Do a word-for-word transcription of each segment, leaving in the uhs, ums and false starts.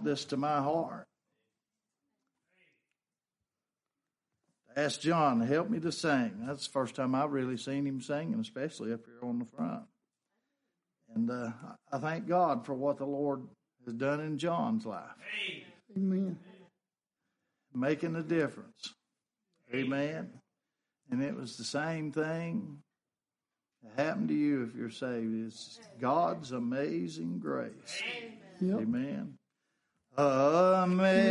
this to my heart. Asked John to help me to sing. That's the first time I've really seen him singing, especially up here on the front. And uh, I thank God for what the Lord has done in John's life. Amen. Making a difference. Amen. And it was the same thing that happened to you if you're saved. It's God's amazing grace. Amen. Yep.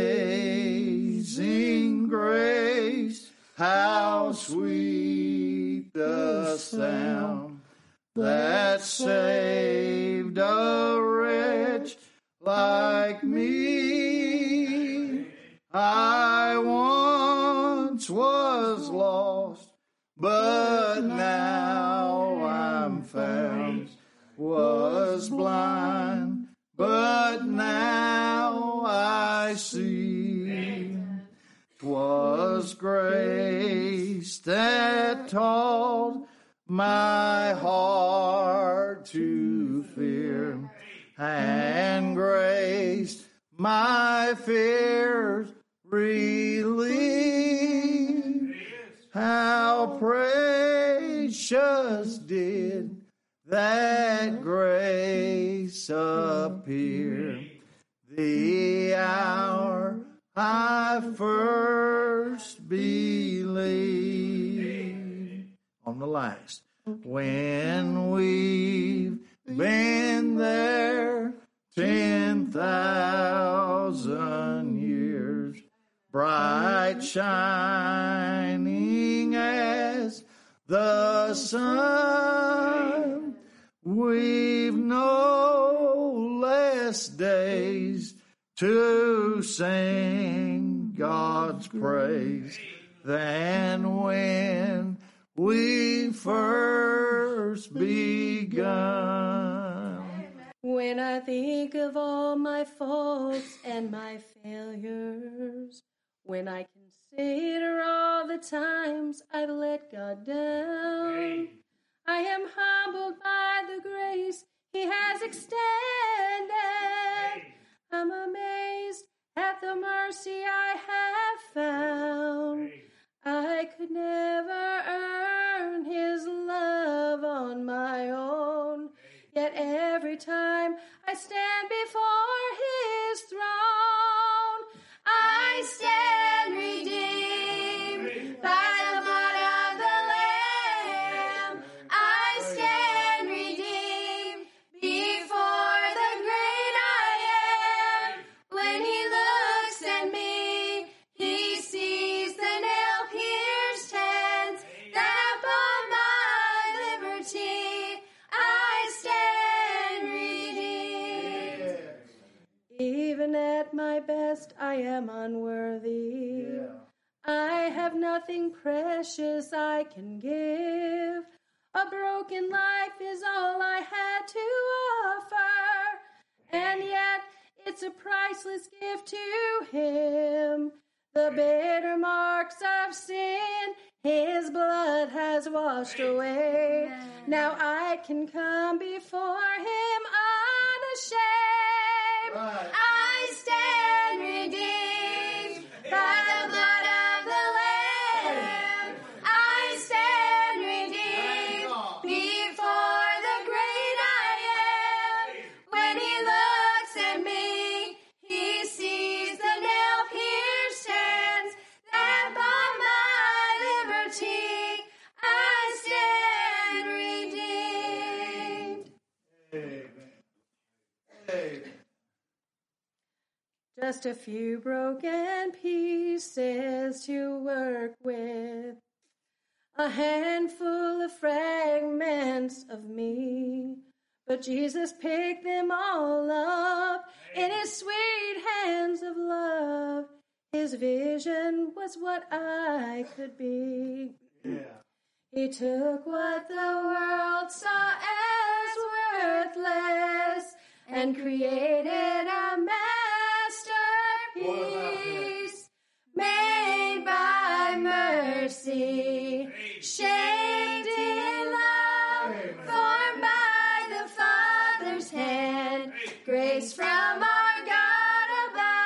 Amazing grace, how sweet the sound that saved a wretch like me. I once was lost, but now I'm found. Was blind, but now I see. 'Twas grace that taught my heart to fear, and grace my fears relieved. How precious did that grace appear, the hour I first believed. On the last, when we've been there ten thousand years, bright shining as the sun, we've no less days to sing God's praise than when we first begun. When I think of all my faults and my failures, when I consider all the times I've let God down, I am humbled by the grace He has extended. I'm amazed at the mercy I have found. I could never earn His love on my own, yet every time I stand before His throne, I stand redeemed by the blood of the Lamb. I stand redeemed before the great I am. When He looks at me, He sees the nail-pierced hands that bought my liberty. I stand redeemed. Even at my best, I am unworthy. Yeah. I have nothing precious I can give. A broken life is all I had to offer, and yet it's a priceless gift to Him. The bitter marks of sin His blood has washed away. Amen. Now I can come before Him unashamed. Right. I stand redeemed by the blood of the Lamb. I stand redeemed before the great I am. When He looks at me, He sees the nail-pierced hands that bought my liberty. I stand redeemed. Amen. Amen. Just a few broken pieces to work with, a handful of fragments of me, but Jesus picked them all up in His sweet hands of love. His vision was what I could be. Yeah. He took what the world saw as worthless and created a masterpiece made by mercy, shaped in love, formed by the Father's hand, grace from our God above.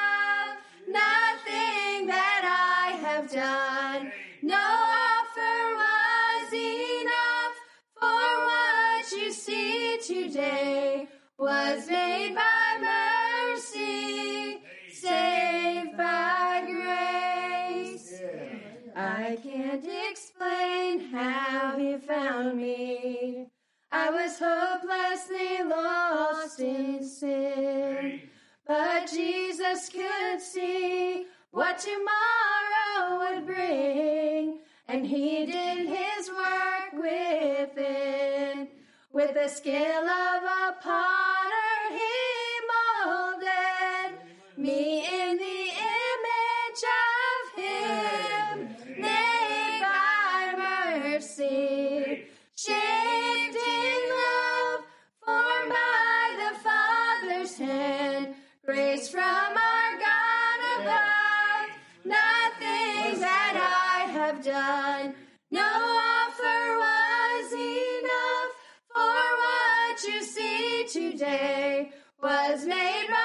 done. No offer was enough for what you see today. Was made by mercy, saved by grace. I can't explain how he found me. I was hopelessly lost in sin. But Jesus could see what tomorrow would bring. And he did his work within. With the skill of a potter, he molded me in the image of him, made by mercy, shaped in love, formed by the Father's hand, grace from our God above. Nothing that I have done, no offer was enough for what you see today, was made by